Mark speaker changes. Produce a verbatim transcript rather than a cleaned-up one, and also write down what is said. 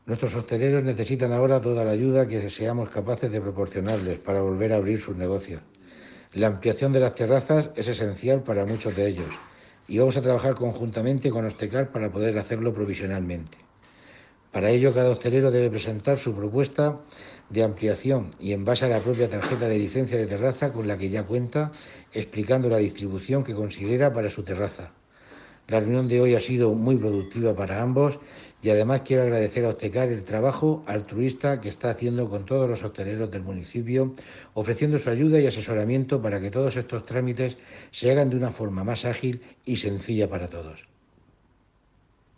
Speaker 1: Nuestros hosteleros necesitan ahora toda la ayuda que seamos capaces de proporcionarles para volver a abrir sus negocios. La ampliación de las terrazas es esencial para muchos de ellos y vamos a trabajar conjuntamente con Ostecar para poder hacerlo provisionalmente. Para ello, cada hostelero debe presentar su propuesta de ampliación y en base a la propia tarjeta de licencia de terraza con la que ya cuenta, explicando la distribución que considera para su terraza. La reunión de hoy ha sido muy productiva para ambos y además quiero agradecer a Ostecar el trabajo altruista que está haciendo con todos los hosteleros del municipio, ofreciendo su ayuda y asesoramiento para que todos estos trámites se hagan de una forma más ágil y sencilla para todos.